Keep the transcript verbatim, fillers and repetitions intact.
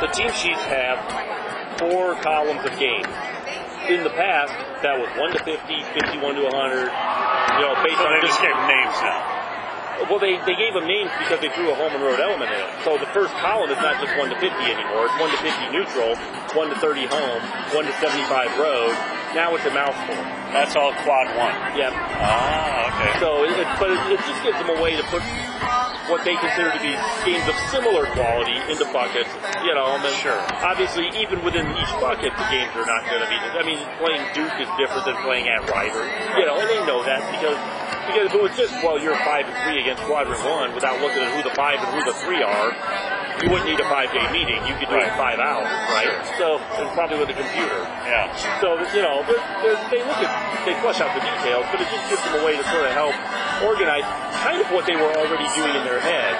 the team sheets have four columns of games. In the past, that was one to fifty, fifty-one to one hundred. You know, based so on they just gave names now. Well, they, they gave them names because they threw a home and road element in it. So the first column is not just one to fifty anymore. It's one to fifty neutral, one to thirty home, one to seventy-five road. Now it's a mouthful. That's all quad one. Yep. Ah, okay. So, it, it, but it, it just gives them a way to put what they consider to be games of similar quality into buckets. You know, and then sure. Obviously, even within each bucket, the games are not going to be. I mean, playing Duke is different than playing at Rider. You know, and they know that because. Because if it was just, well, you're five and three against quadrant one without looking at who the five and who the three are, you wouldn't need a five-day meeting. You could do it in five hours, right? Sure. So, and probably with a computer. Yeah. So, you know, but they look at, they flesh out the details, but it just gives them a way to sort of help organize kind of what they were already doing in their head.